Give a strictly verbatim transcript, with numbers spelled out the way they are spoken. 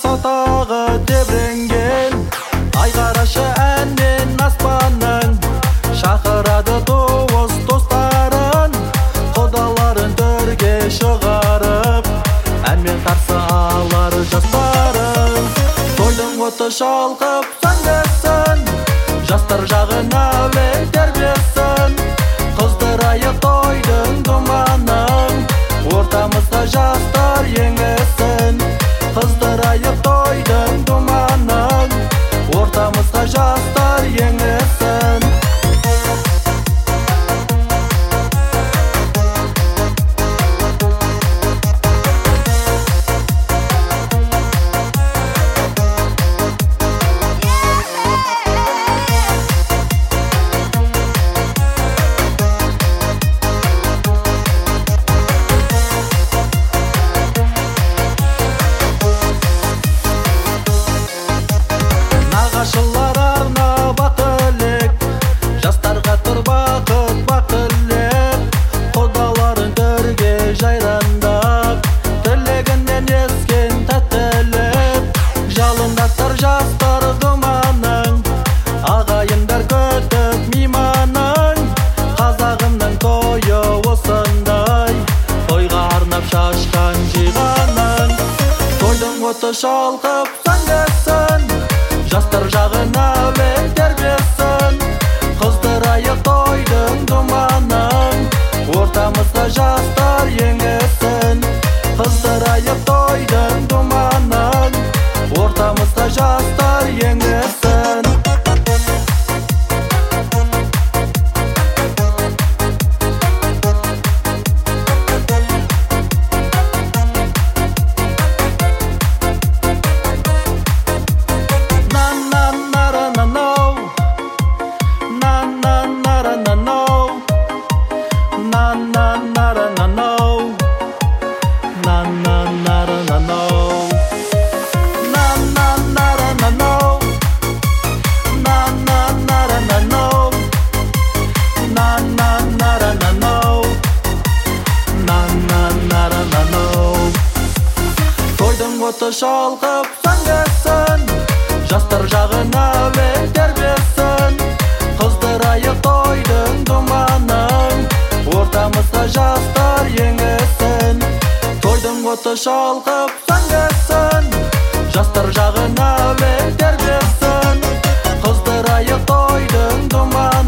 тағы тебіренген, ай қарашы әннен аспанның, шақырады туыс достарын, құдаларын төрге шығарып, әнмен қарсы алар жастарын. Тойдың оты шалқып сөнбесін, жастар жағына тербесін, қыздырайық тойдың думанын, ортамызға жастар еңесін. Қыздырайық тойдың думанын, ортамызға жастар еңесін. Нағашылар арнап ақ тілек, жастарға тұр бақыт бақ тілеп, құдаларын төрге жайрандап, тілегінен ескен тәттілеп. Жалындатыр жастар думанын, ағайындар күтіп мейманын, қазағымның тойы осындай, тойға арнап шашқан жиғанын. Тойдың оты шалқып сөнбесін, жастар жағына тербесін, қыздырайық тойдың думанын, ортамызға жастар еңесін. Қыздырайық тойдың думанын, ортамызға жастар еңесін. Тойдың оты шалқып сөнбесін, жастар жағына тербесін, қыздырайық тойдың думанын, ортамызға жастар еңесін. Тойдың оты шалқып сөнбесін, жастар жағына тербесін, қыздырайық тойдың думанын.